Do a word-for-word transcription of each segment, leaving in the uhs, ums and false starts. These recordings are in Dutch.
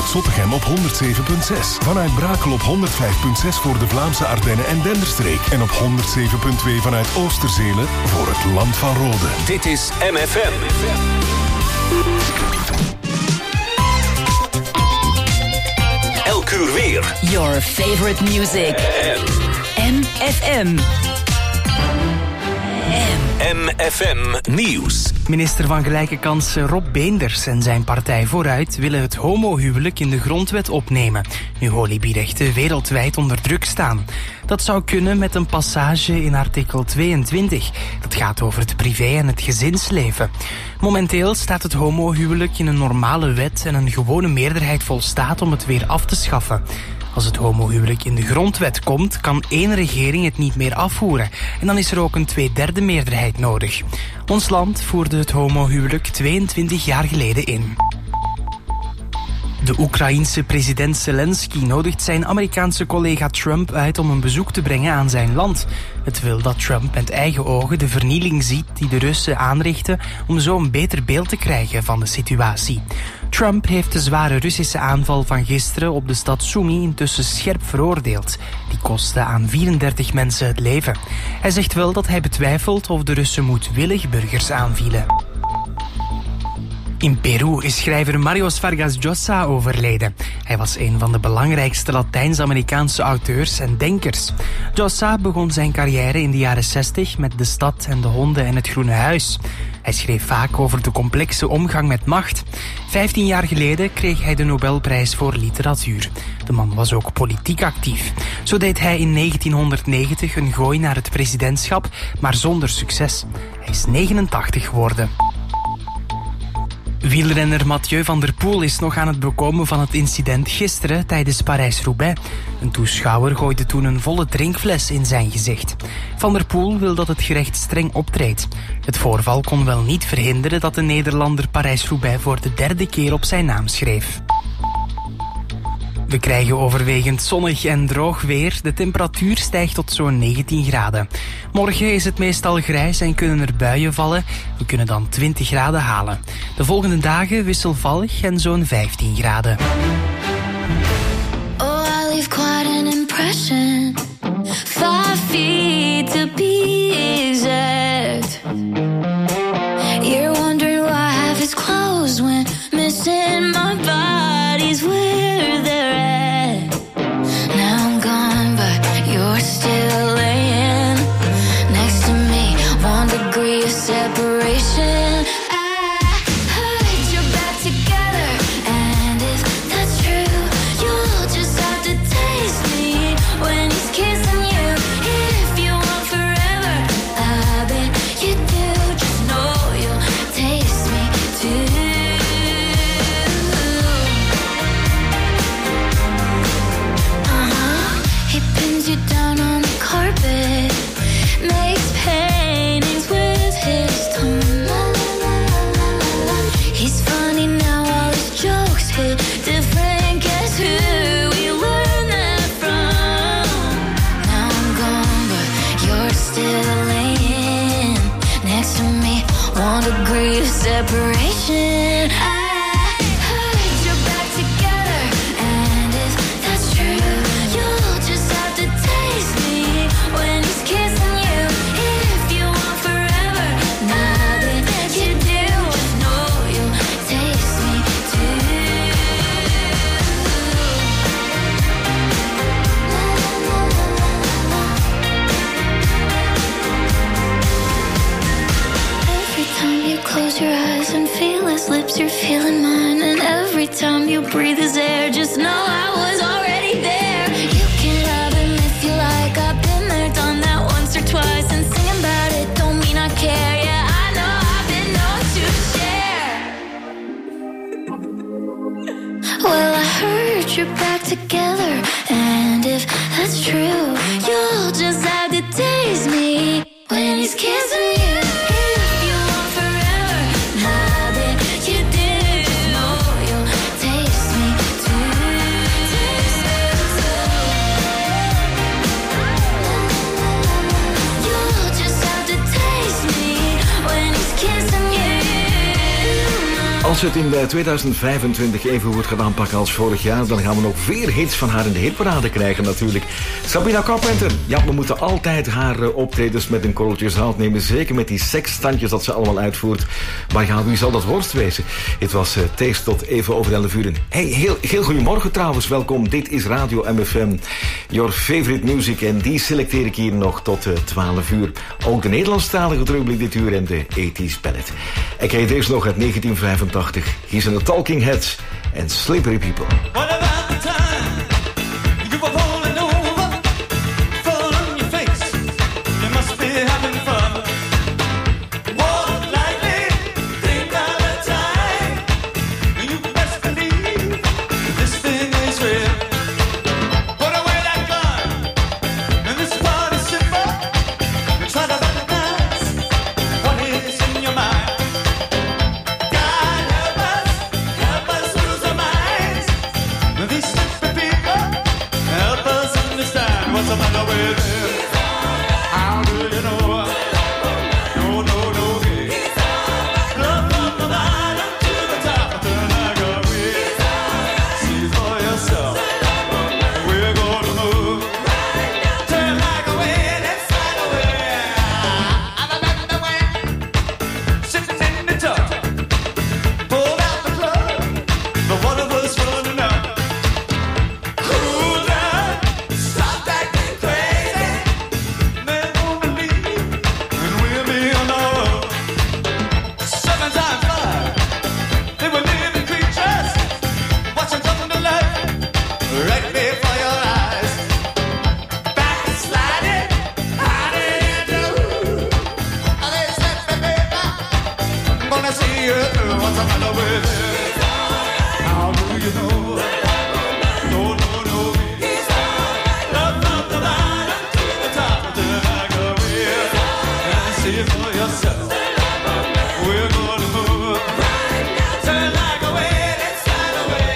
vanuit Zottegem op honderd zeven komma zes. Vanuit Brakel op honderd vijf komma zes voor de Vlaamse Ardennen en Denderstreek. En op honderd zeven komma twee vanuit Oosterzelen voor het Land van Rode. Dit is M F M. Elk uur weer. Your favorite music. M F M. M F M Nieuws. Minister van Gelijke Kansen Rob Beenders en zijn partij Vooruit willen het homohuwelijk in de grondwet opnemen, nu holibierechten wereldwijd onder druk staan. Dat zou kunnen met een passage in artikel tweeëntwintig. Dat gaat over het privé- en het gezinsleven. Momenteel staat het homohuwelijk in een normale wet en een gewone meerderheid volstaat om het weer af te schaffen. Als het homohuwelijk in de grondwet komt, kan één regering het niet meer afvoeren. En dan is er ook een tweederde meerderheid nodig. Ons land voerde het homohuwelijk tweeëntwintig jaar geleden in. De Oekraïense president Zelensky nodigt zijn Amerikaanse collega Trump uit om een bezoek te brengen aan zijn land. Het wil dat Trump met eigen ogen de vernieling ziet die de Russen aanrichten om zo een beter beeld te krijgen van de situatie. Trump heeft de zware Russische aanval van gisteren op de stad Sumy intussen scherp veroordeeld. Die kostte aan vierendertig mensen het leven. Hij zegt wel dat hij betwijfelt of de Russen moedwillig burgers aanvielen. In Peru is schrijver Marios Vargas Llosa overleden. Hij was een van de belangrijkste Latijns-Amerikaanse auteurs en denkers. Llosa begon zijn carrière in de jaren zestig met De Stad en de Honden en het Groene Huis. Hij schreef vaak over de complexe omgang met macht. Vijftien jaar geleden kreeg hij de Nobelprijs voor literatuur. De man was ook politiek actief. Zo deed hij in negentienhonderdnegentig een gooi naar het presidentschap, maar zonder succes. Hij is negenentachtig geworden. Wielrenner Mathieu van der Poel is nog aan het bekomen van het incident gisteren tijdens Parijs-Roubaix. Een toeschouwer gooide toen een volle drinkfles in zijn gezicht. Van der Poel wil dat het gerecht streng optreedt. Het voorval kon wel niet verhinderen dat de Nederlander Parijs-Roubaix voor de derde keer op zijn naam schreef. We krijgen overwegend zonnig en droog weer. De temperatuur stijgt tot zo'n negentien graden. Morgen is het meestal grijs en kunnen er buien vallen. We kunnen dan twintig graden halen. De volgende dagen wisselvallig en zo'n vijftien graden. Oh, I leave quite an impression. Five feet to be exact. You're wondering why I have his clothes when missing my body's where they're at. Now I'm gone, but you're still laying next to me. One degree of separation. I heard you're back together, and if that's true, you'll just have to taste me when he's kissing you. If you want forever, I bet you do. Just know you'll taste me too. You down on the carpet, makes paintings with his tongue. He's funny now, all his jokes hit different. Guess who we learned that from? Now I'm gone, but you're still laying next to me. One degree of separation. I your eyes and feel his lips, you're feeling mine. And every time you breathe his air, just know I was already there. You can love him if you like, I've been there, done that once or twice. And singing about it don't mean I care. Yeah, I know I've been known to share. Well, I heard you're back together, and if that's true, you'll just have to taste me when he's kissing you. Als we het in tweeduizend vijfentwintig even goed gaan aanpakken als vorig jaar, dan gaan we nog vier hits van haar in de hitparade krijgen natuurlijk. Sabrina Carpenter. Ja, we moeten altijd haar uh, optredens met een korreltje zout nemen. Zeker met die seksstandjes dat ze allemaal uitvoert. Maar ja, wie zal dat worst wezen? Het was uh, Taste tot even over elf uur. Hey, heel, heel goedemorgen trouwens. Welkom. Dit is Radio M F M. Your favorite music. En die selecteer ik hier nog tot uh, twaalf uur. Ook de Nederlandstalige terugblik dit uur en de eighties ballad. Ik heet deze nog uit negentien vijfentachtig. Hier zijn de Talking Heads en Slippery People. What about the time you were rolling over, fall on your face? You must be having fun. Walk lightly, think of the time. You best believe this thing is real. Put away that gun, and this party's simple. Try to recognize what is in your mind. What's the matter with him? How do you know? No, no, no, hey. Love from the bottom to the top. Turn like a wheel. See for yourself. We're gonna move. Turn like a wheel and slide away. I'm about the way. Sitting in the tub. Pulled out the plug. The water was running out. What's the matter with him? How do you know? No, no, no. Love from the bottom to the top. Turn like a wheel and see it for yourself. We're gonna move. Turn like a wheel and slide away.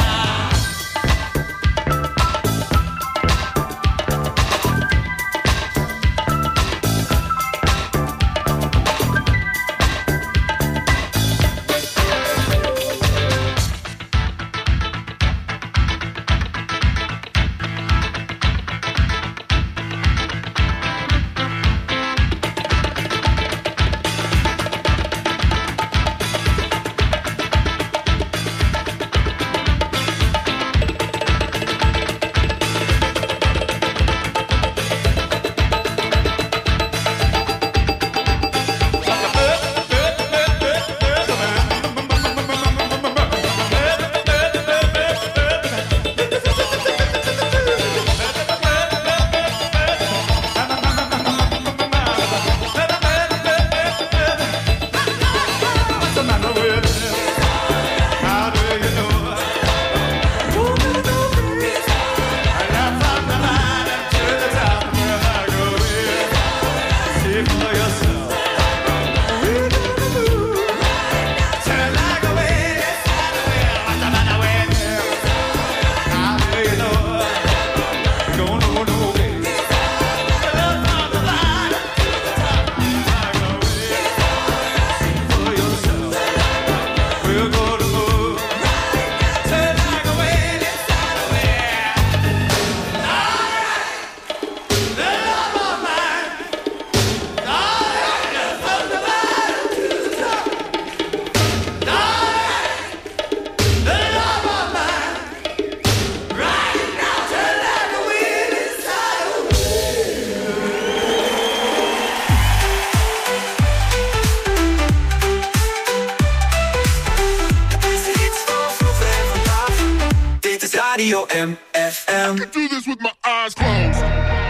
Radio M F M. I can do this with my eyes closed.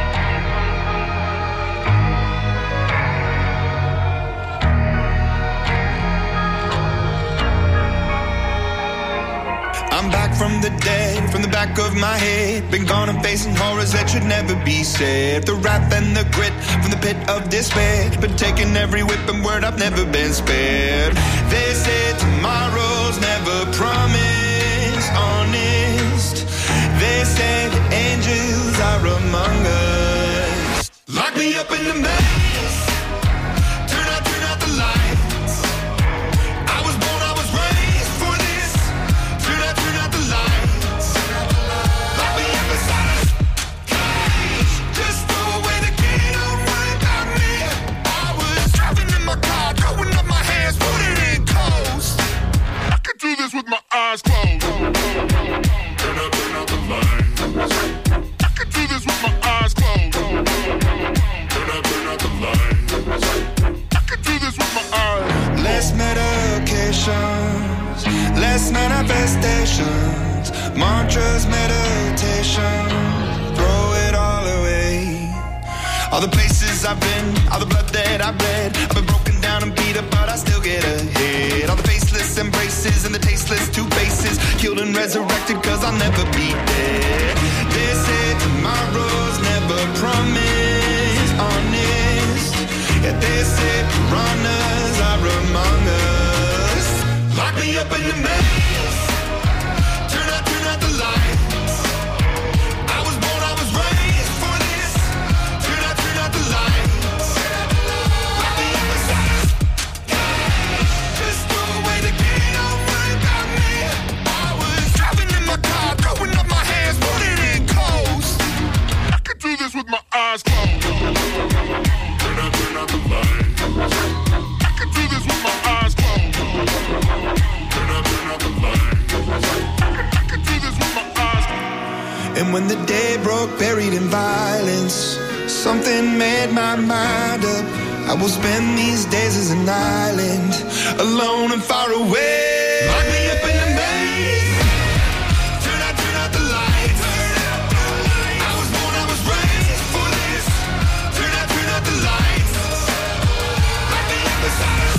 I'm back from the dead, from the back of my head. Been gone and facing horrors that should never be said. The wrath and the grit from the pit of despair. Been taking every whip and word, I've never been spared. They say tomorrow's never promised, honest. They say the angels are among us. Lock me up in the maze. Turn out, turn out the lights. I was born, I was raised this with my eyes closed. Turn up, turn up the lights. I can do this with my eyes closed. Turn up, turn up the lights. I can do this with my eyes. Less medications, less manifestations, mantras, meditation, throw it all away. All the places I've been, all the blood that I've bled, I've been broken down and beat up, but I still get ahead. All the faceless embraces and the tasteless two faces, killed and resurrected cause I'll never be dead. They say tomorrow's never promised, honest. Yeah, they say piranhas are among us. Lock me up in the maze, turn out, turn out the lights. I was born, I was raised for this. Turn out, turn out the lights. Lock me up inside. Just throw away the key, don't worry about me. I was driving in my car, throwing up my hands, putting in coast. I can do this with my eyes closed. Turn up, turn up the lights. I can do this with my eyes closed. Turn up, turn up the lights. I can do this with my eyes closed. And when the day broke, buried in violence, something made my mind up. I will spend these days as an island, alone and far away. Lock me up in the maze. Turn out, turn out the lights. I was born, I was raised for this. Turn out, turn out the lights. Lock me up inside.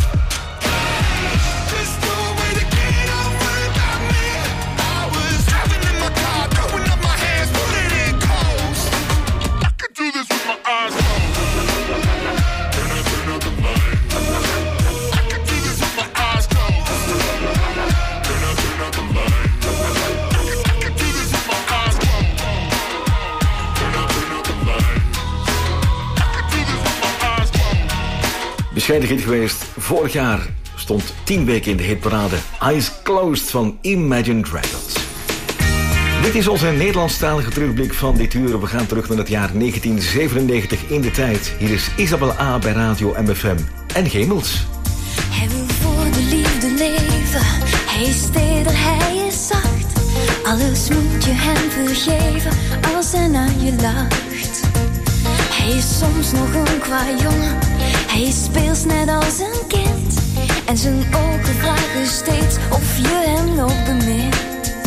Just throw away the key, don't worry about me. I was driving in my car, throwing up my hands, putting in coast. I can do this with my eyes closed. Turn up, turn up the lights. I can do this with my eyes closed. Turn up, turn up the lights. I can do this with my eyes closed. Turn up, turn up the lights. I can do this with my eyes closed. Bescheiden hit geweest. Vorig jaar stond tien weken in de hitparade. Eyes Closed van Imagine Dragons. Dit is onze Nederlandstalige terugblik van dit uur. We gaan terug naar het jaar negentien zevenennegentig in de tijd. Hier is Isabel A. bij Radio M F M. En Gemels. Hij wil voor de liefde leven. Hij is teder, hij is zacht. Alles moet je hem vergeven als hij naar je lacht. Hij is soms nog een kwajongen. Hij is speels net als een kind. En zijn ogen vragen steeds of je hem nog bemint.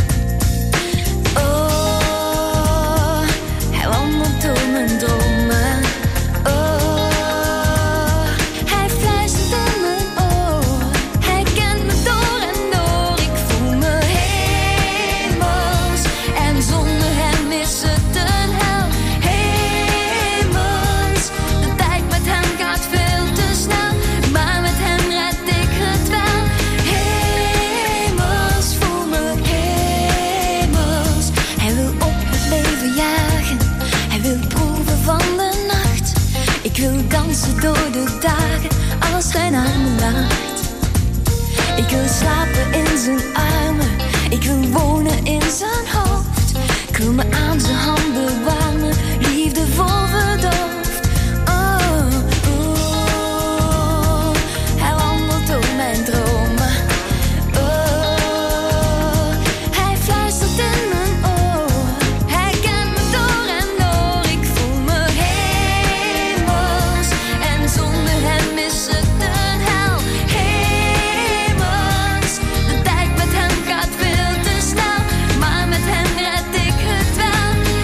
Oh, hij wandelt door mijn dromen. Oh, hij fluistert in mijn oor. Hij kent me door en door. Ik voel me hemels. En zonder hem is het een hel. Hemels. De tijd met hem gaat veel te snel. Maar met hem red ik het wel. Hemels, voel me hemels. Hij wil op het leven jagen. Hij wil proeven van de nacht. Ik wil dansen door de dagen als hij naar me lacht. Ik wil slapen in zijn armen. Ik wil wonen in zijn hoofd. Ik wil me aan zijn handen warmen. Liefdevol verdoofd. Oh, oh, hij wandelt door mijn dromen. Oh, hij fluistert in mijn oor. Hij kent me door en door. Ik voel me hemels. En zonder hem is het een hel. Hemels. De tijd met hem gaat veel te snel. Maar met hem red ik het wel.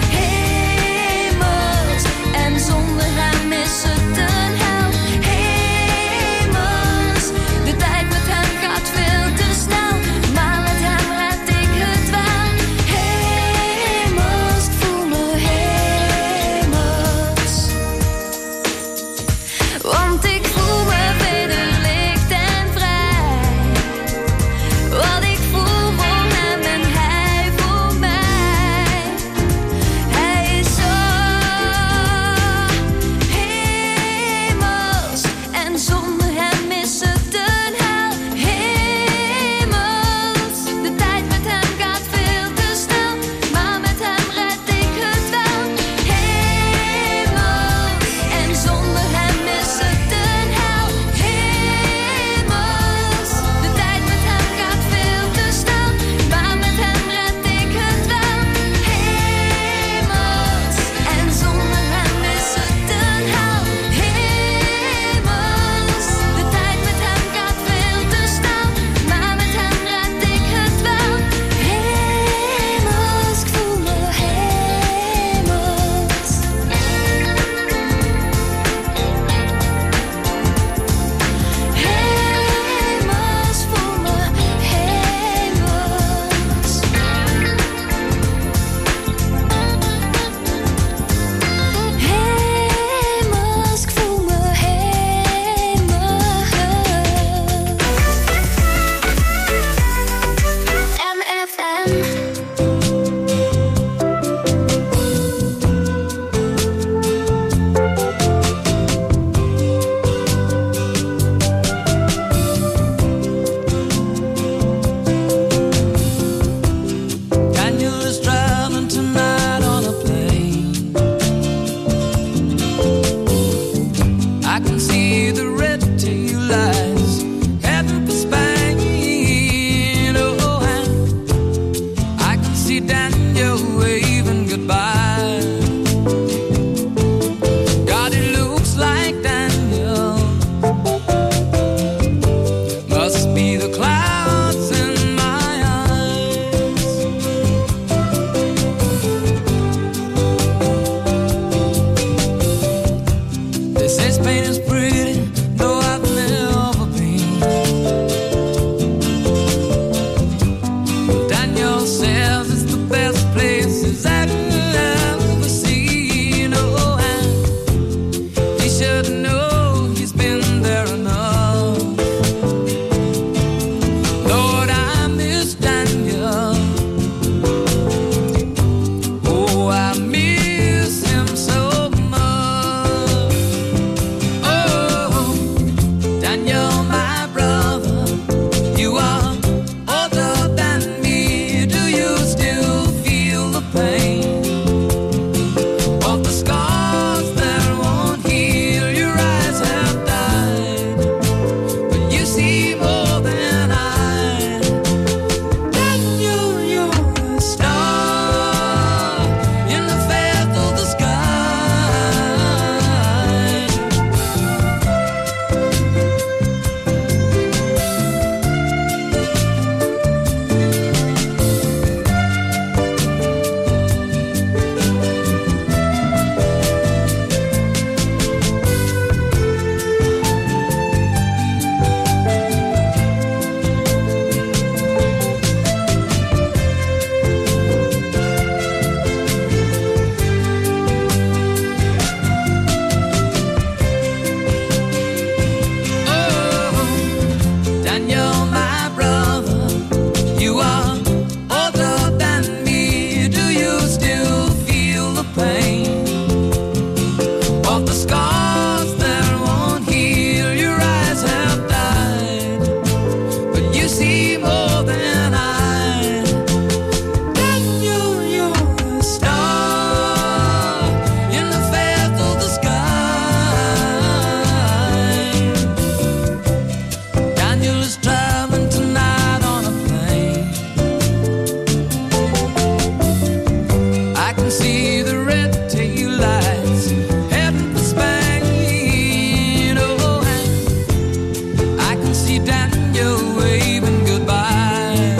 can see the red tail lights heading for Spain. Oh, and I can see Daniel waving goodbye.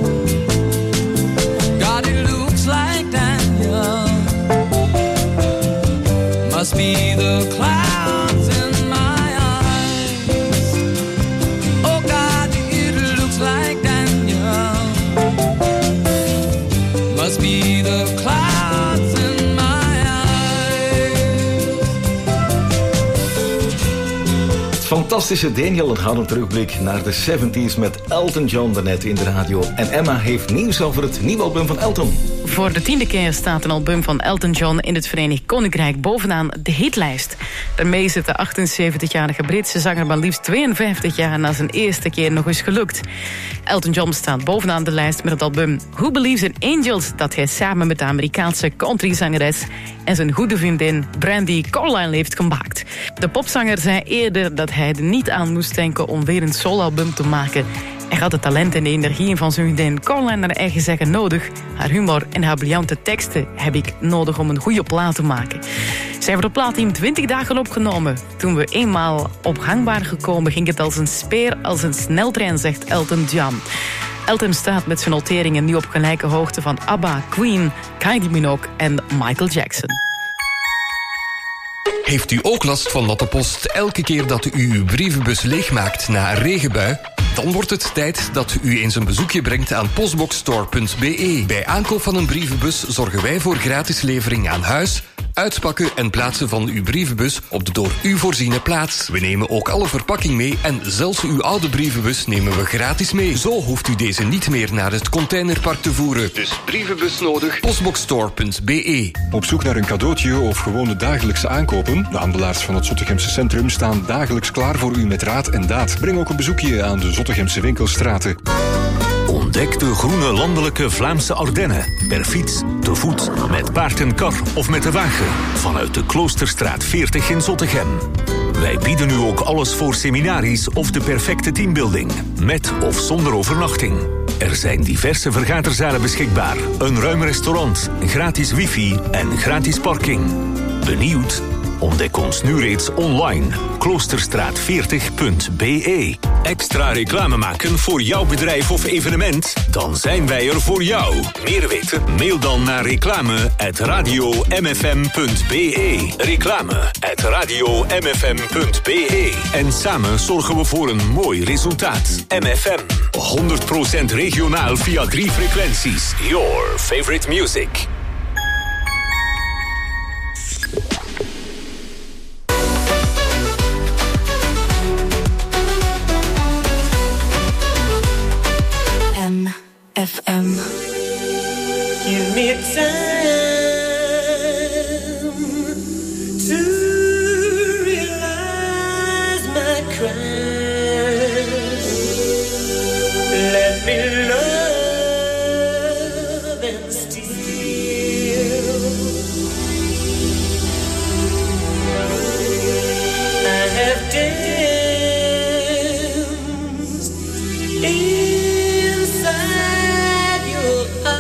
God, it looks like Daniel must be the clouds in my eyes. Oh God, it looks like Daniel must be the clouds in my eyes. Het fantastische Daniel, een gouden terugblik naar de zeventies met Elton John daarnet in de radio. En Emma heeft nieuws over het nieuwe album van Elton. Voor de tiende keer staat een album van Elton John in het Verenigd Koninkrijk bovenaan de hitlijst. Daarmee zit de achtenzeventigjarige Britse zanger maar liefst tweeënvijftig jaar na zijn eerste keer nog eens gelukt. Elton John staat bovenaan de lijst met het album Who Believes in Angels, dat hij samen met de Amerikaanse countryzangeres en zijn goede vriendin Brandy Carlile heeft gemaakt. De popzanger zei eerder dat hij er niet aan moest denken om weer een soloalbum te maken. Hij had het talent en de energie van zijn vriendin Caroline naar eigen zeggen nodig. Haar humor en haar briljante teksten heb ik nodig om een goede plaat te maken. Zij hebben de plaat in twintig dagen opgenomen. Toen we eenmaal op gang waren gekomen, ging het als een speer, als een sneltrein, zegt Elton John. Elton staat met zijn noteringen nu op gelijke hoogte van ABBA, Queen, Kylie Minogue en Michael Jackson. Heeft u ook last van natte post elke keer dat u uw brievenbus leegmaakt na een regenbui? Dan wordt het tijd dat u eens een bezoekje brengt aan postboxstore punt b e. Bij aankoop van een brievenbus zorgen wij voor gratis levering aan huis, uitpakken en plaatsen van uw brievenbus op de door u voorziene plaats. We nemen ook alle verpakking mee en zelfs uw oude brievenbus nemen we gratis mee. Zo hoeft u deze niet meer naar het containerpark te voeren. Dus brievenbus nodig, postboxstore punt b e. Op zoek naar een cadeautje of gewoon de dagelijkse aankopen? De handelaars van het Zottegemse centrum staan dagelijks klaar voor u met raad en daad. Breng ook een bezoekje aan de Zottegemse winkelstraten. Ontdek de groene landelijke Vlaamse Ardennen. Per fiets, te voet, met paard en kar of met de wagen. Vanuit de Kloosterstraat veertig in Zottegem. Wij bieden u ook alles voor seminaries of de perfecte teambuilding. Met of zonder overnachting. Er zijn diverse vergaderzalen beschikbaar. Een ruim restaurant, gratis wifi en gratis parking. Benieuwd? Ontdek ons nu reeds online. kloosterstraat veertig punt b e. Extra reclame maken voor jouw bedrijf of evenement? Dan zijn wij er voor jou. Meer weten? Mail dan naar reclame at radio m f m punt b e. Reclame at radio m f m punt b e. En samen zorgen we voor een mooi resultaat. M F M. honderd procent regionaal via drie frequenties. Your favorite music. F M. Give me time to realize my crimes. Let me love and steal. I have danced inside your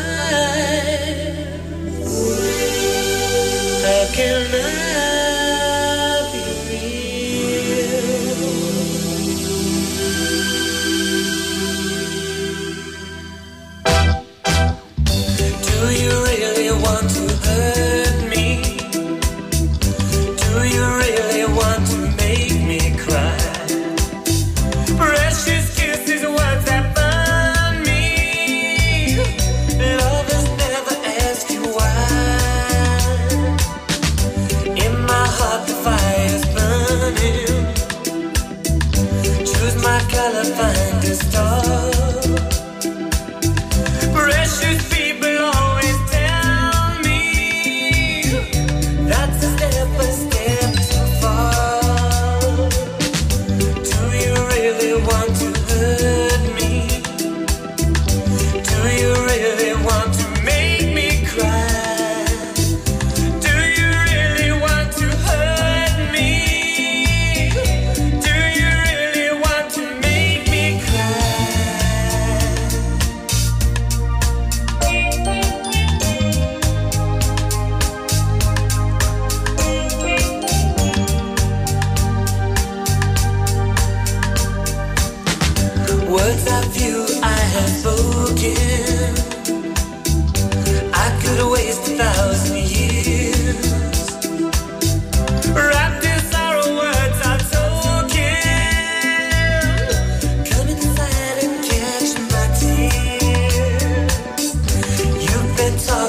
eyes. How can I be real? Do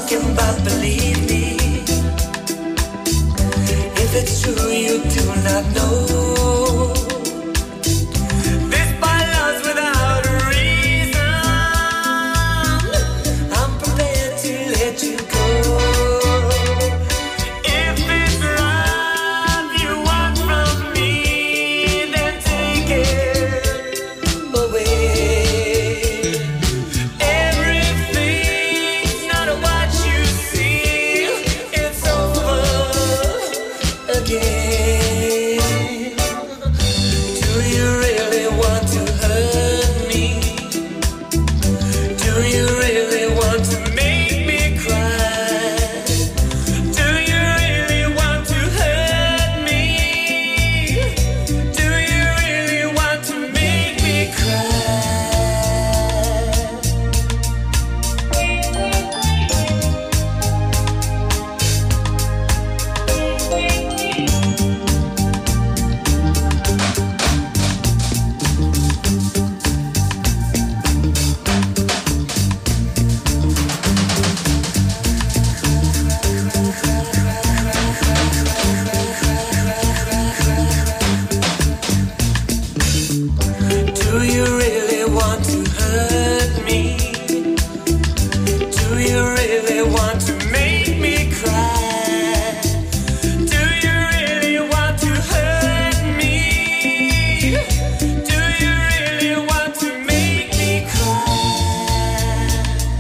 talking about, believe me. If it's true, you do not know. This by love's without a reason. I'm prepared to let you go. If it's love you want from me, then take it away. Everything's not what you see. It's over again. Do you really want to hurt me? Do you really want to make me cry? Do you really want to hurt me? Do you really want to make me cry? Do you really want to hurt me? Do you really want to make me cry? Do you really want to hurt me? Do you really want to make me cry?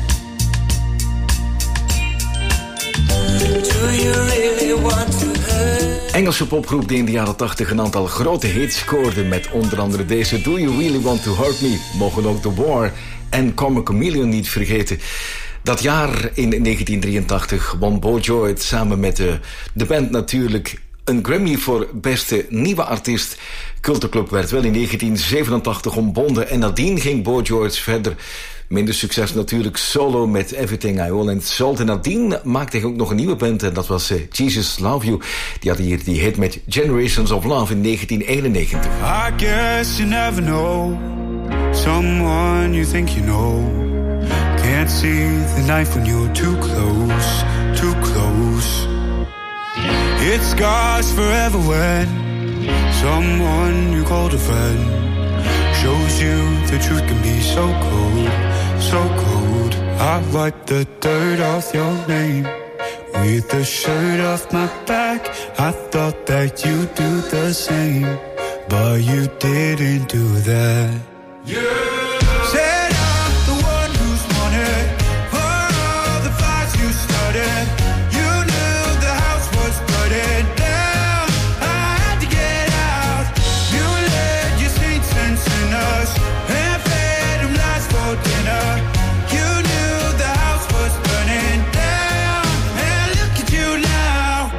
Do you really want to hurt? Engelse popgroep die in de jaren tachtig een aantal grote hits scoorde met onder andere deze Do You Really Want To Hurt Me. Mogen ook The War en Karma Chameleon niet vergeten. Dat jaar in negentien drieëntachtig won Bo George samen met de, de band natuurlijk een Grammy voor beste nieuwe artiest. Culteclub werd wel in negentien zevenentachtig ontbonden en nadien ging Bo George verder. Minder succes natuurlijk solo met Everything I Own and Sold. En nadien maakte hij ook nog een nieuwe band en dat was uh, Jesus Love You. Die had hier die hit met Generations of Love in negentien eenennegentig. I guess you never know someone you think you know. Can't see the knife when you're too close, too close. It scars forever when someone you called a friend shows you the truth can be so cold, so cold. I wipe the dirt off your name with the shirt off my back. I thought that you'd do the same, but you didn't do that. Yeah. Said I'm the one who's wanted for all the fights you started. You knew the house was burning down. I had to get out. You let your saints and sinners and fed them lies for dinner. You knew the house was burning down. And look at you now.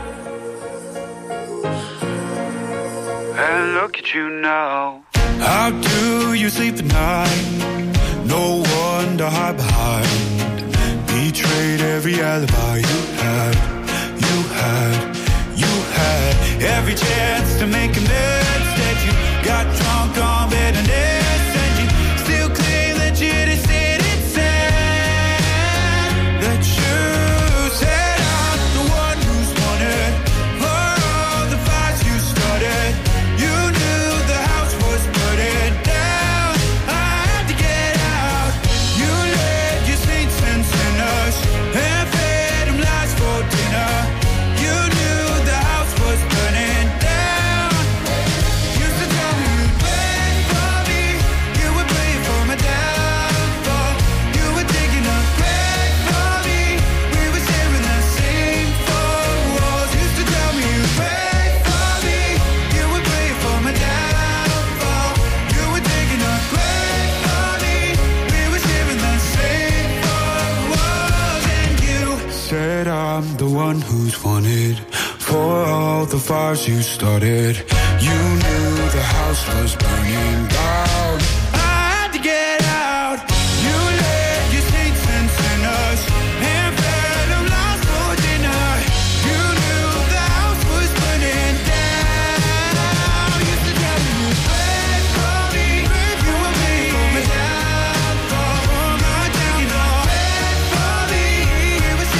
And look at you now. How do you sleep at night? No one to hide behind. Betrayed every alibi you had, you had, you had. Every chance to make amends that you got drunk on bitterness. And you still claim that you didn't say it said. That you said I'm the one who's wanted for all the fights you started. You knew the house was burning down. I had to get out. You led your saints and sinners and fed them lies for dinner. You knew the house was burning down. Used to tell me you'd pray for me. You would pray for my downfall. You were digging a grave for me. We were sharing the same four walls. Used to tell me you'd pray for me. You would pray for my downfall. You were digging a grave for me. We were sharing the same four walls. And you said I'm the one who's wanted for all the fires you started. You knew the house was burning down. I had to get out. You led your saints and sinners and fed them lies for dinner. You knew the house was burning down. Used to tell me you'd pray for me. You were praying for my downfall, for my downfall. Pray for me. We were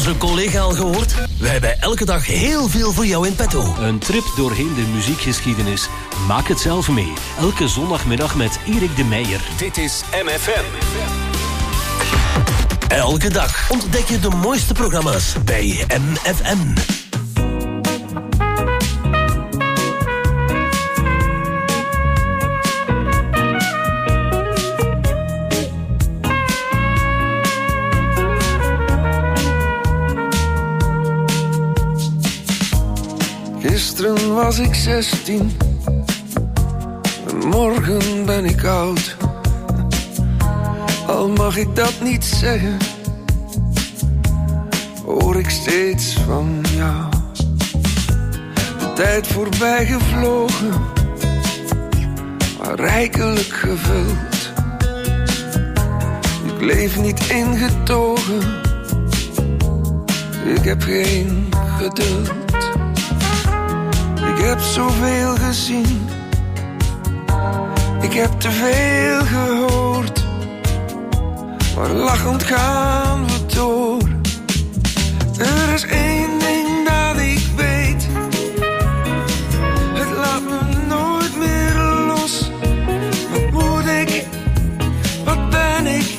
onze collega al gehoord? Wij hebben elke dag heel veel voor jou in petto. Een trip doorheen de muziekgeschiedenis. Maak het zelf mee. Elke zondagmiddag met Erik de Meijer. Dit is M F M. Elke dag ontdek je de mooiste programma's bij M F M. Gisteren was ik zestien, en morgen ben ik oud. Al mag ik dat niet zeggen, hoor ik steeds van jou. De tijd voorbij gevlogen, maar rijkelijk gevuld. Ik leef niet ingetogen, ik heb geen geduld. Ik heb zoveel gezien, ik heb te veel gehoord, maar lachend gaan we door. Er is één ding dat ik weet, het laat me nooit meer los. Wat moet ik, wat ben ik,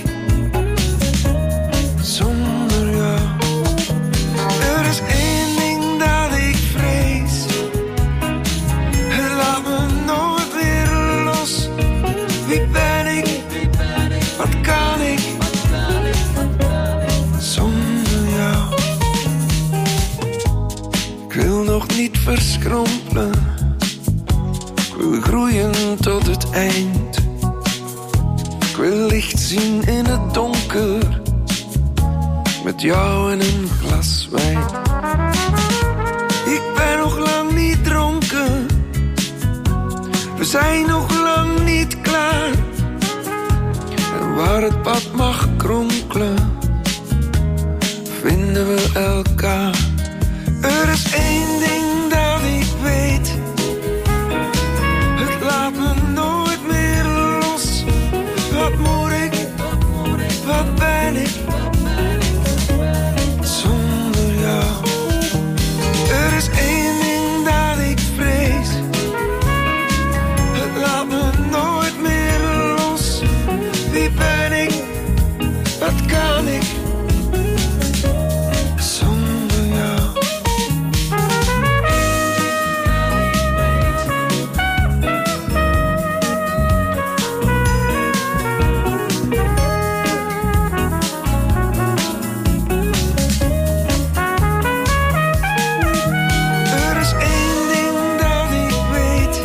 zonder jou? Er is één ding dat ik vrees, het laat me nooit meer los. Wie ben ik, wat kan ik, zonder jou? Ik wil nog niet verschrompelen, ik wil groeien tot het eind. Ik wil licht zien in het donker, met jou en een glas wijn. Ik ben nog lang niet dronken, we zijn nog lang niet klaar. En waar het pad mag kronkelen, vinden we elkaar. Er is één ding dat ik weet, het laat me nooit meer los. Wat moet ik, wat ben ik, zonder jou? Er is één ding dat ik vrees, het laat me nooit meer los. Wie ben ik, wat kan ik, zonder jou? Er is één ding dat ik weet,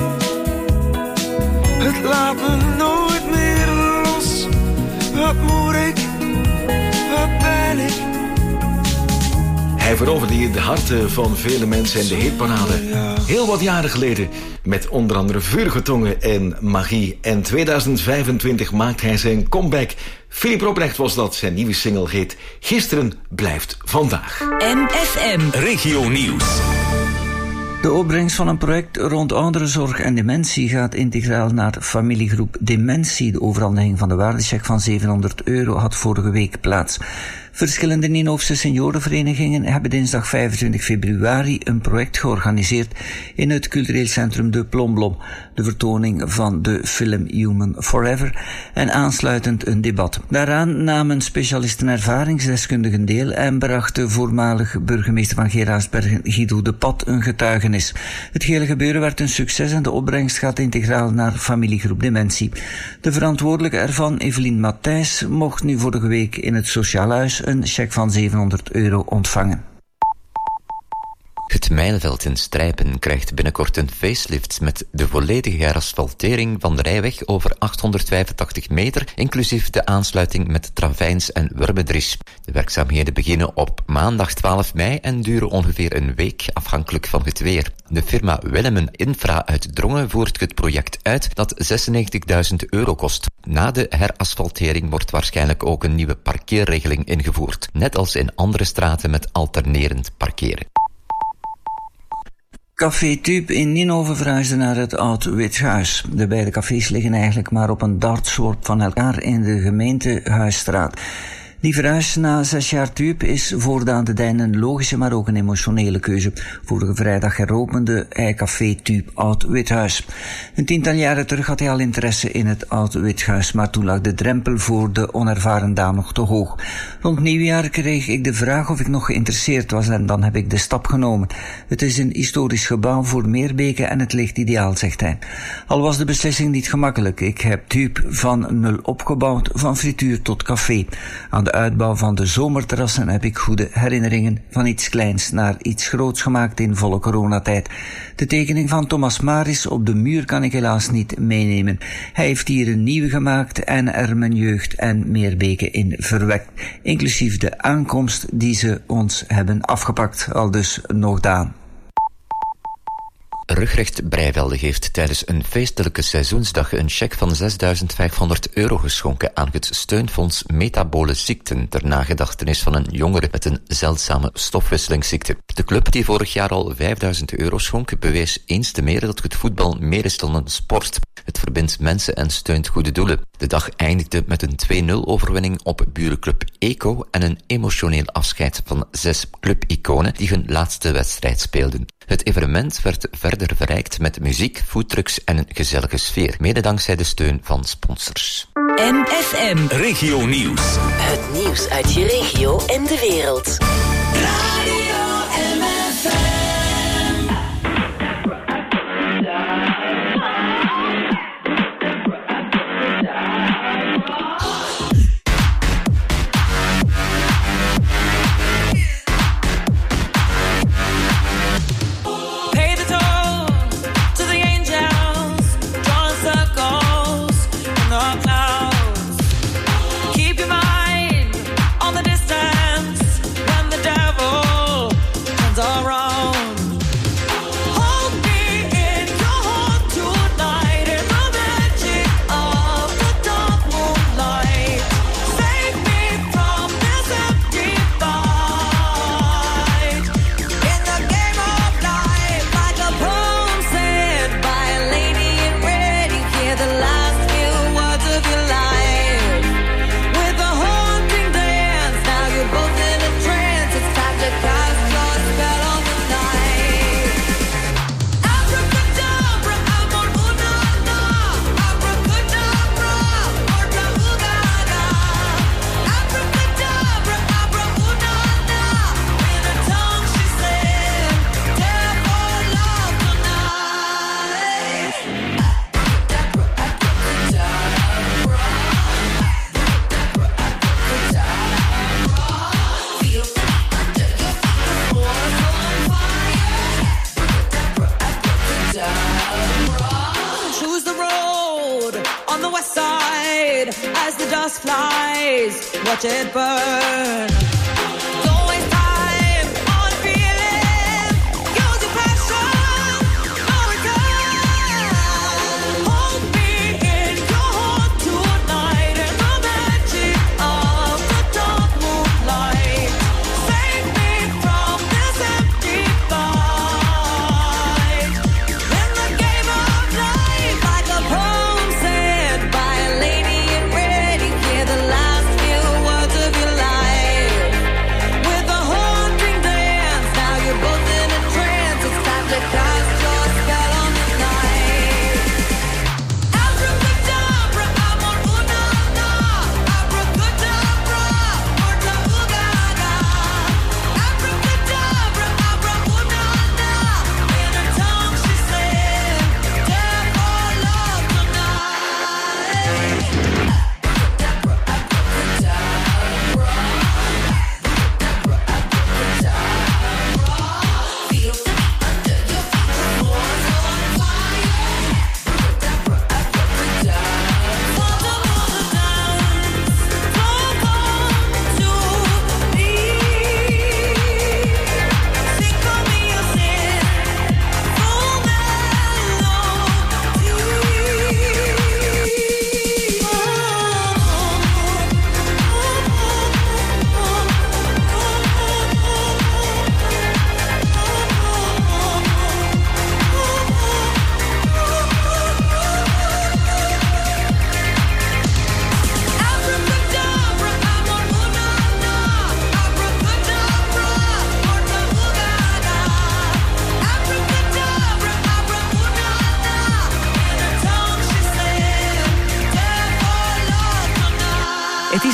het laat me nooit meer los. Wat moet ik, wat ben ik? Hij veroverde de harten van vele mensen in de hitparade. Heel wat jaren geleden. Met onder andere Vurige Tongen en Magie. En tweeduizend vijfentwintig maakt hij zijn comeback. Philip Robrecht was dat. Zijn nieuwe single heet Gisteren blijft vandaag. M F M. Regio Nieuws. De opbrengst van een project rond ouderenzorg en dementie gaat integraal naar familiegroep Dementie. De overhandiging van de waardecheck van zevenhonderd euro had vorige week plaats. Verschillende Nienhoofse seniorenverenigingen hebben dinsdag vijfentwintig februari een project georganiseerd in het cultureel centrum De Plomblom. De vertoning van de film Human Forever en aansluitend een debat. Daaraan namen specialisten ervaringsdeskundigen deel en bracht de voormalig burgemeester van Geraardsbergen Guido de Pat een getuigenis. Het hele gebeuren werd een succes en de opbrengst gaat integraal naar familiegroep Dementie. De verantwoordelijke ervan, Evelien Matthijs, mocht nu vorige week in het Sociaal Huis een cheque van zevenhonderd euro ontvangen. Het mijnenveld in Strijpen krijgt binnenkort een facelift met de volledige herasfaltering van de rijweg over achthonderdvijfentachtig meter, inclusief de aansluiting met Travijns en Wurmedries. De werkzaamheden beginnen op maandag twaalf mei en duren ongeveer een week, afhankelijk van het weer. De firma Willemen Infra uit Drongen voert het project uit dat zesennegentigduizend euro kost. Na de herasfaltering wordt waarschijnlijk ook een nieuwe parkeerregeling ingevoerd, net als in andere straten met alternerend parkeren. Café Tube in Nienhoven verhuisde naar het Oud-Withuis. De beide cafés liggen eigenlijk maar op een dartsworp van elkaar in de gemeentehuisstraat. Die verhuis na zes jaar Tuup is voor Daan de Dijn een logische, maar ook een emotionele keuze. Vorige vrijdag heropende hij Café Tuup Oud-Withuis. Een tiental jaren terug had hij al interesse in het Oud-Withuis, maar toen lag de drempel voor de onervaren Daan nog te hoog. Rond nieuwjaar kreeg ik de vraag of ik nog geïnteresseerd was en dan heb ik de stap genomen. Het is een historisch gebouw voor Meerbeke en het ligt ideaal, zegt hij. Al was de beslissing niet gemakkelijk. Ik heb Tuup van nul opgebouwd, van frituur tot café. Aan de uitbouw van de zomerterrassen heb ik goede herinneringen, van iets kleins naar iets groots gemaakt in volle coronatijd. De tekening van Thomas Maris op de muur kan ik helaas niet meenemen. Hij heeft hier een nieuwe gemaakt en er mijn jeugd en Meerbeke in verwekt, inclusief de aankomst die ze ons hebben afgepakt, aldus nog Daan. Rugrecht Breivelde heeft tijdens een feestelijke seizoensdag een cheque van zesduizend vijfhonderd euro geschonken aan het steunfonds Metabole Ziekten ter nagedachtenis van een jongere met een zeldzame stofwisselingsziekte. De club die vorig jaar al vijfduizend euro schonk bewees eens te meer dat het voetbal meer is dan een sport. Het verbindt mensen en steunt goede doelen. De dag eindigde met een twee nul overwinning op burenclub Eco en een emotioneel afscheid van zes clubiconen die hun laatste wedstrijd speelden. Het evenement werd verder verrijkt met muziek, foodtrucks en een gezellige sfeer, mede dankzij de steun van sponsors. M F M Regio Nieuws. Het nieuws uit je regio en de wereld. Radio M F M. Watch it burn. Don't waste time on feeling. Use your passion. No return. Hold me in your heart tonight in the magic of the dark moonlight. Save me from this empty fight. In the game of life, like a poem said by a lady in red, you hear the last words of your life.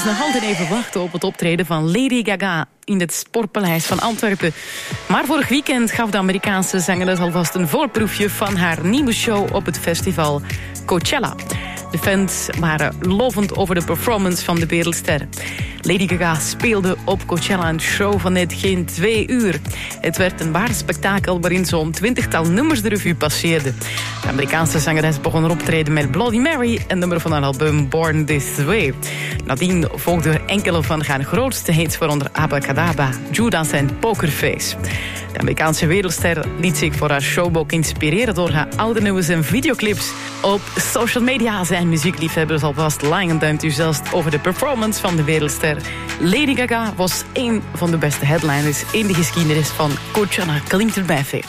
nog altijd even wachten op het optreden van Lady Gaga in het Sportpaleis van Antwerpen. Maar vorig weekend gaf de Amerikaanse zangeres alvast een voorproefje van haar nieuwe show op het festival Coachella. De fans waren lovend over de performance van de wereldster. Lady Gaga speelde op Coachella een show van net geen twee uur. Het werd een waar spektakel waarin zo'n twintigtal nummers de revue passeerden. De Amerikaanse zangeres begon een optreden met Bloody Mary, een nummer van haar album Born This Way. Nadien volgden enkele van haar grootste hits, waaronder Abacadabra, Judas en Pokerface. De Amerikaanse wereldster liet zich voor haar show ook inspireren door haar oude nummers en videoclips. Op social media zijn muziekliefhebbers alvast lang en enthousiast over de performance van de wereldster. Lady Gaga was één van de beste headliners in de geschiedenis van Coachella. Klinkt erbij veel.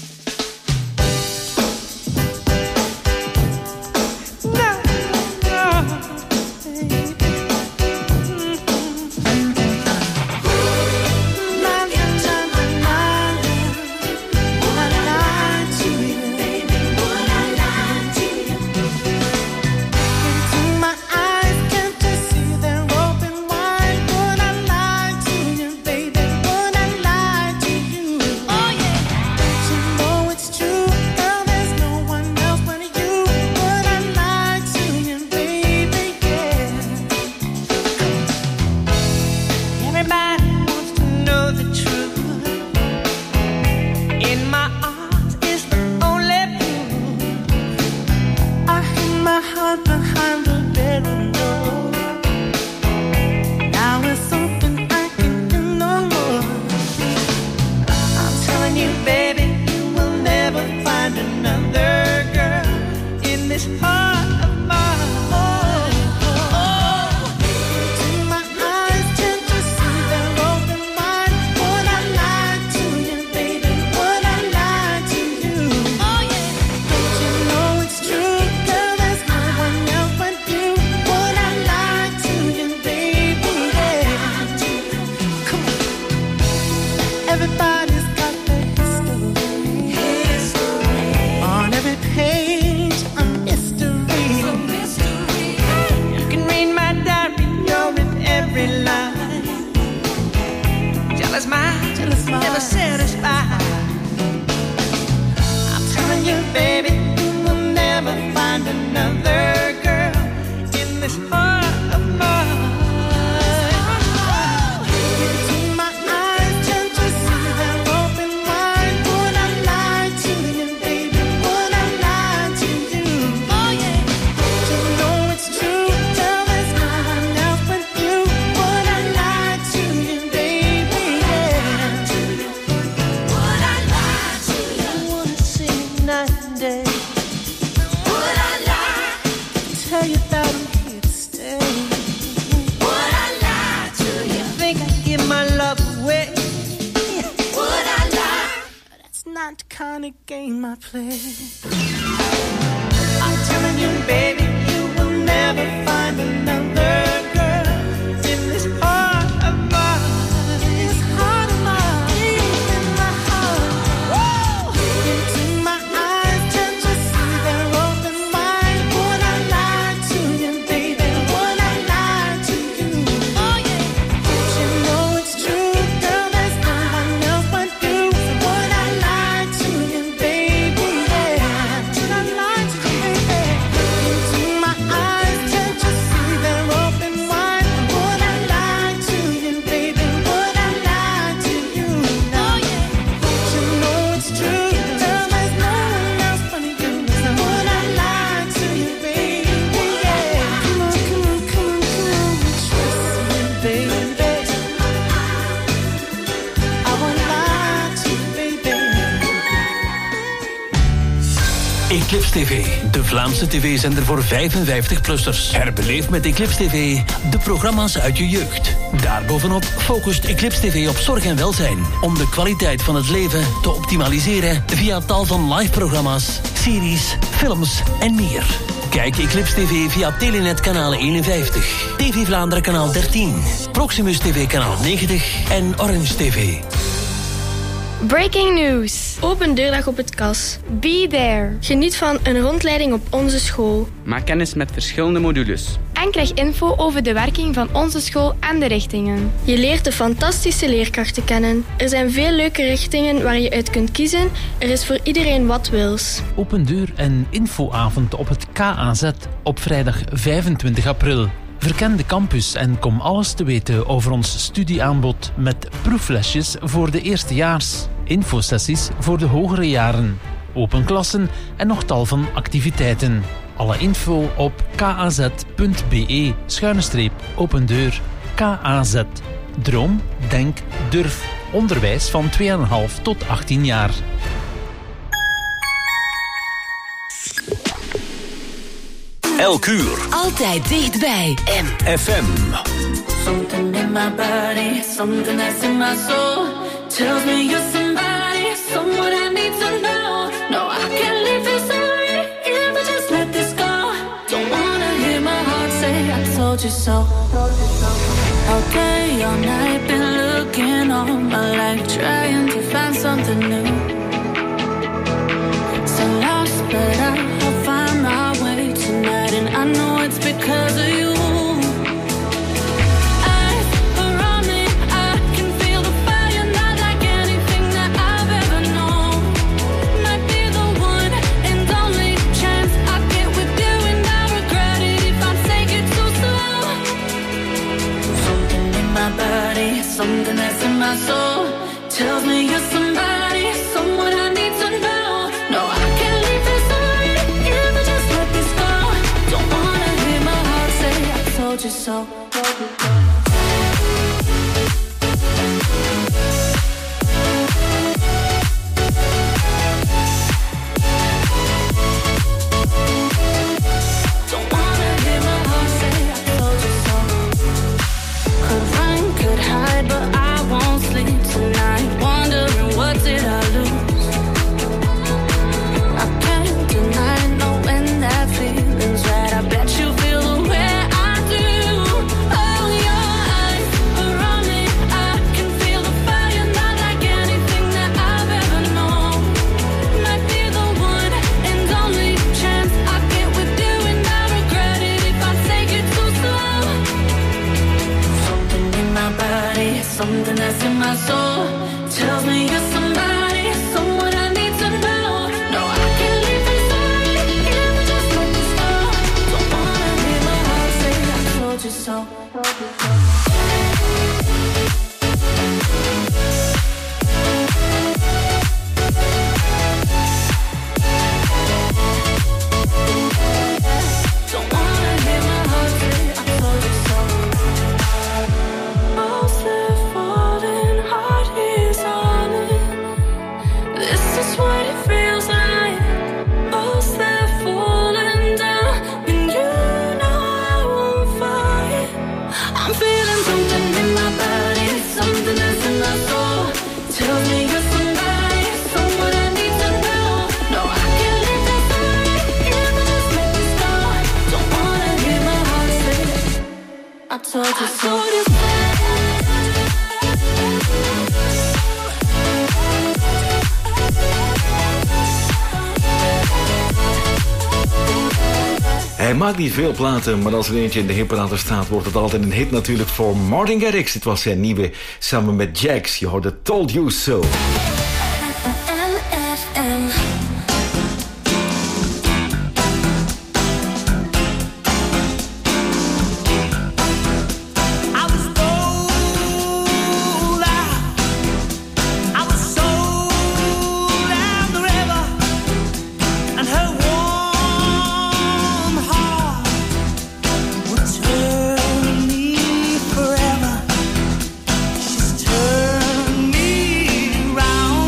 Eclipse T V, de Vlaamse tv-zender voor vijfenvijftig-plussers. Herbeleef met Eclipse T V de programma's uit je jeugd. Daarbovenop focust Eclipse T V op zorg en welzijn, om de kwaliteit van het leven te optimaliseren via tal van live-programma's, series, films en meer. Kijk Eclipse T V via Telenet kanaal eenenvijftig, T V Vlaanderen kanaal dertien, Proximus T V kanaal negentig en Orange T V. Breaking news. Open deurdag op het Kas. Be there. Geniet van een rondleiding op onze school. Maak kennis met verschillende modules. en krijg info over de werking van onze school en de richtingen. Je leert de fantastische leerkrachten kennen. Er zijn veel leuke richtingen waar je uit kunt kiezen. Er is voor iedereen wat wils. Open deur en infoavond op het K A Z op vrijdag vijfentwintig april. Verken de campus en kom alles te weten over ons studieaanbod met proeflesjes voor de eerstejaars, infosessies voor de hogere jaren, open klassen en nog tal van activiteiten. Alle info op kaz.be schuine streep open deur. K A Z. Droom, denk, durf. Onderwijs van twee komma vijf tot achttien jaar. Elk uur. Altijd dichtbij. M. F M. Something in my body, something that's in my soul tells me you're somebody, someone I need to know. No, I can't leave this alone if I just let this go. Don't wanna hear my heart say I told you so. Okay, all night been looking all my life, trying to find something new. So lost, but I'll find my way tonight, and I know it's because of you. Something that's in my soul tells me you're somebody, someone I need to know. No, I can't leave this alone if I just let this go. Don't wanna hear my heart say I told you so. But I won't sleep tonight, wondering what did I lose. I can't deny knowing that feeling's right. I bet you feel the way I do. Oh, your eyes are on me, I can feel the fire, not like anything that I've ever known. Might be the one and only chance I get with you, and I regret it if I take it too slow. Something in my body, something that's in my soul tells me you're somebody, someone I need to know. No, I can't leave this alone if I just let this go. Don't wanna hear my heart say I told you so. Don't wanna hear my heart say I told you so. Most falling heart is on it. This is what it feels like. Most they're falling down, and you know I won't fight. I'm feeling something in my body, something that's in my soul. Tells me you're somebody, someone I need to know. No, I can't leave this alone if I just let this go. Don't wanna hear my heart say I told you so. Hij maakt niet veel platen, maar als er eentje in de hitparade staat, wordt het altijd een hit natuurlijk voor Martin Garrix. Dit was zijn nieuwe samen met Jax. Je hoorde Told You So. Forever. She's turned me round.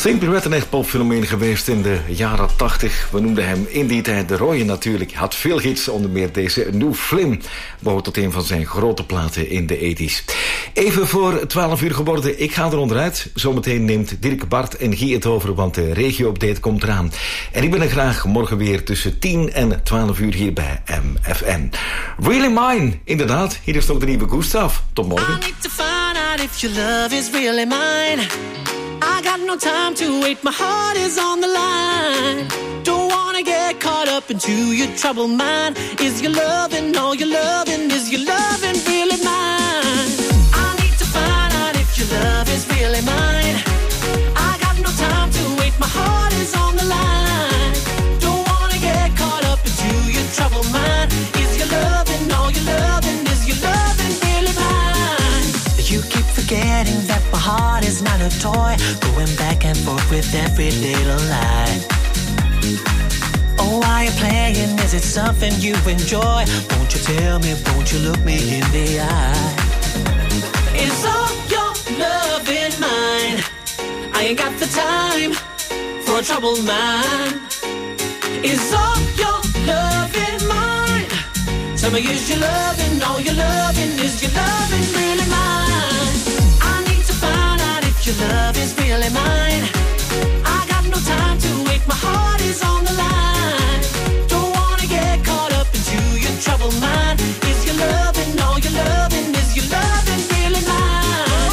Simply Red een echt popfenomeen geweest in de jaren tachtig. We noemden hem in die tijd de Roy natuurlijk. Hij had veel hits, onder meer deze New Flim. Behoort tot een van zijn grote platen in de tachtiger. Even voor twaalf uur geworden, ik ga er onderuit. Zometeen neemt Dirk, Bart en Guy het over, want de regio-update komt eraan. En ik ben er graag morgen weer tussen tien en twaalf uur hier bij M F M. Really Mine, inderdaad. Hier is nog de nieuwe Gustav. Tot morgen. I need to find out if your love is really mine. I got no time to wait, my heart is on the line. Don't wanna get caught up into your troubled mind. Is your loving, all your loving, is your loving really mine? I need to find out if your love is really mine. I got no time to wait, my heart is on the line. Don't wanna get caught up into your troubled mind. Is your loving, all your loving, is your loving really mine? You keep forgetting that my heart is not a toy, going back and forth with every little lie. Oh, why you playing? Is it something you enjoy? Won't you tell me, won't you look me in the eye? Is all your love in mine? I ain't got the time for a troubled mind. Is all your love in mine? Tell me, is your loving, all your loving, is your loving really mine? I need to find out if your love is really mine. I got no time to wait, my heart is on the line. Don't wanna get caught up into your troubled mind. Is your loving, all your loving, is your loving really mine?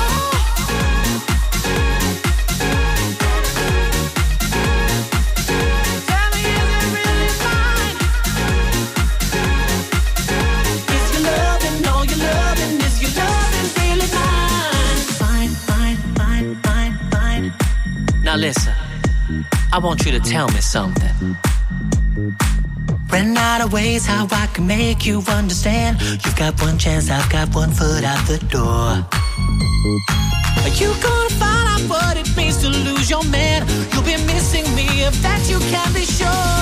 Tell me, is it really mine? Is your loving, all your loving, is your loving really mine? Fine, fine, fine, fine, fine. Now listen, I want you to tell me something. Ran out of ways how I can make you understand. You've got one chance, I've got one foot out the door. Are you gonna find out what it means to lose your man? You'll be missing me, of that you can be sure.